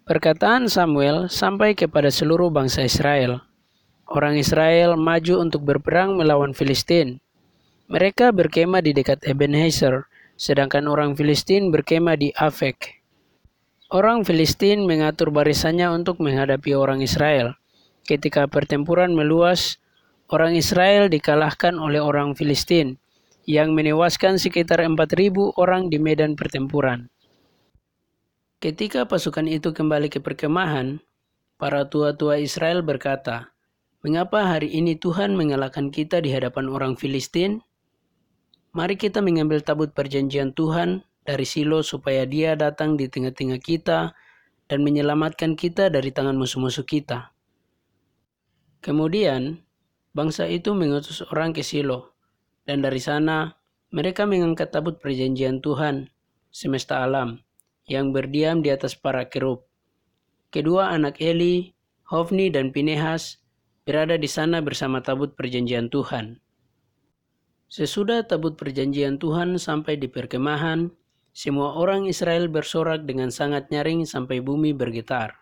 Perkataan Samuel sampai kepada seluruh bangsa Israel. Orang Israel maju untuk berperang melawan Filistin. Mereka berkemah di dekat Ebenezer, sedangkan orang Filistin berkemah di Afek. Orang Filistin mengatur barisannya untuk menghadapi orang Israel. Ketika pertempuran meluas, orang Israel dikalahkan oleh orang Filistin, yang menewaskan sekitar 4.000 orang di medan pertempuran. Ketika pasukan itu kembali ke perkemahan, para tua-tua Israel berkata, "Mengapa hari ini Tuhan mengalahkan kita di hadapan orang Filistin? Mari kita mengambil tabut perjanjian Tuhan dari Silo supaya dia datang di tengah-tengah kita dan menyelamatkan kita dari tangan musuh-musuh kita." Kemudian, bangsa itu mengutus orang ke Silo, dan dari sana mereka mengangkat tabut perjanjian Tuhan semesta alam yang berdiam di atas para kerub. Kedua anak Eli, Hofni dan Pinehas, berada di sana bersama tabut perjanjian Tuhan. Sesudah tabut perjanjian Tuhan sampai di perkemahan, semua orang Israel bersorak dengan sangat nyaring sampai bumi bergetar.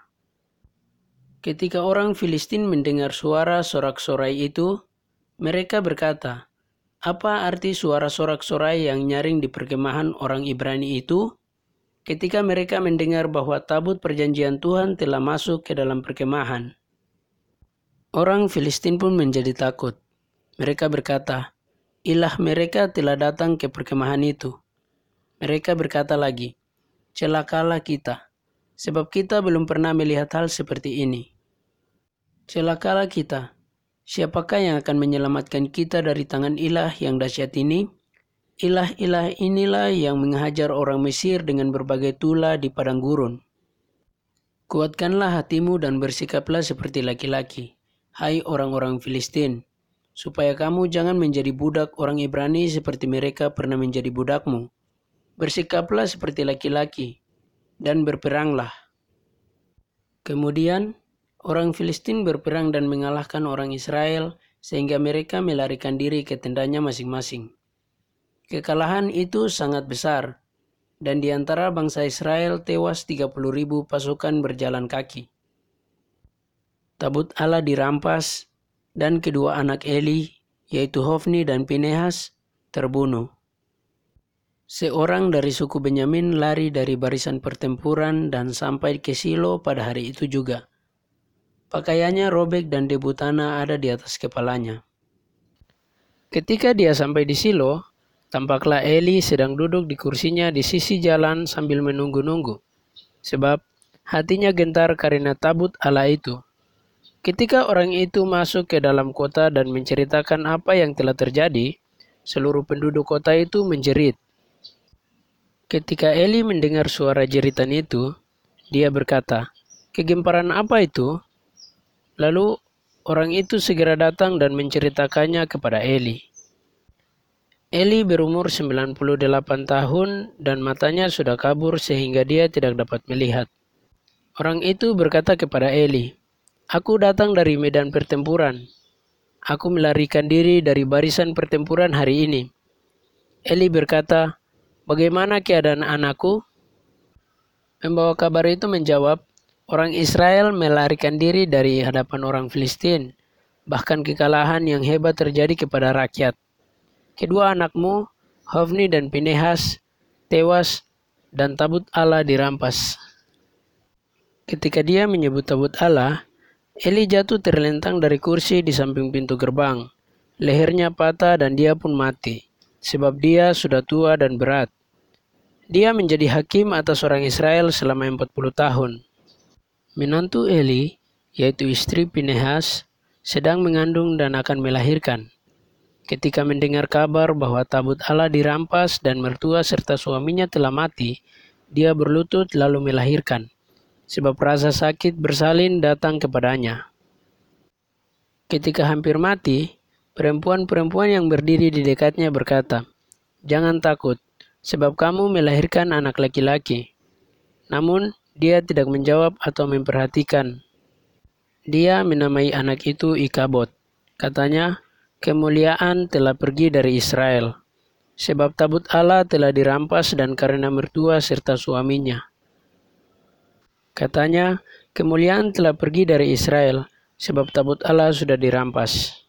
Ketika orang Filistin mendengar suara sorak-sorai itu, mereka berkata, "Apa arti suara sorak-sorai yang nyaring di perkemahan orang Ibrani itu?" Ketika mereka mendengar bahwa tabut perjanjian Tuhan telah masuk ke dalam perkemahan, orang Filistin pun menjadi takut. Mereka berkata, "Ilah mereka telah datang ke perkemahan itu." Mereka berkata lagi, "Celakalah kita, sebab kita belum pernah melihat hal seperti ini. Celakalah kita, siapakah yang akan menyelamatkan kita dari tangan ilah yang dahsyat ini? Ilah-ilah inilah yang menghajar orang Mesir dengan berbagai tula di padang gurun. Kuatkanlah hatimu dan bersikaplah seperti laki-laki, hai orang-orang Filistin, supaya kamu jangan menjadi budak orang Ibrani seperti mereka pernah menjadi budakmu. Bersikaplah seperti laki-laki, dan berperanglah." Kemudian, orang Filistin berperang dan mengalahkan orang Israel, sehingga mereka melarikan diri ke tendanya masing-masing. Kekalahan itu sangat besar, dan di antara bangsa Israel tewas 30.000 pasukan berjalan kaki. Tabut Allah dirampas, dan kedua anak Eli, yaitu Hofni dan Pinehas, terbunuh. Seorang dari suku Benyamin lari dari barisan pertempuran dan sampai ke Silo pada hari itu juga. Pakaiannya robek dan debu tanah ada di atas kepalanya. Ketika dia sampai di Silo, tampaklah Eli sedang duduk di kursinya di sisi jalan sambil menunggu-nunggu, sebab hatinya gentar karena tabut Allah itu. Ketika orang itu masuk ke dalam kota dan menceritakan apa yang telah terjadi, seluruh penduduk kota itu menjerit. Ketika Eli mendengar suara jeritan itu, dia berkata, "Kegemparan apa itu?" Lalu orang itu segera datang dan menceritakannya kepada Eli. Eli berumur 98 tahun dan matanya sudah kabur sehingga dia tidak dapat melihat. Orang itu berkata kepada Eli, "Aku datang dari medan pertempuran. Aku melarikan diri dari barisan pertempuran hari ini." Eli berkata, "Bagaimana keadaan anakku?" Pembawa kabar itu menjawab, "Orang Israel melarikan diri dari hadapan orang Filistin. Bahkan kekalahan yang hebat terjadi kepada rakyat. Kedua anakmu, Hofni dan Pinehas, tewas dan tabut Allah dirampas." Ketika dia menyebut tabut Allah, Eli jatuh terlentang dari kursi di samping pintu gerbang. Lehernya patah dan dia pun mati, sebab dia sudah tua dan berat. Dia menjadi hakim atas orang Israel selama 40 tahun. Menantu Eli, yaitu istri Pinehas, sedang mengandung dan akan melahirkan. Ketika mendengar kabar bahwa tabut Allah dirampas dan mertua serta suaminya telah mati, dia berlutut lalu melahirkan, sebab rasa sakit bersalin datang kepadanya. Ketika hampir mati, perempuan-perempuan yang berdiri di dekatnya berkata, "Jangan takut, sebab kamu melahirkan anak laki-laki." Namun, dia tidak menjawab atau memperhatikan. Dia menamai anak itu Ikabod. Katanya, "Kemuliaan telah pergi dari Israel, sebab tabut Allah telah dirampas dan karena mertua serta suaminya." Katanya, kemuliaan telah pergi dari Israel, sebab tabut Allah sudah dirampas.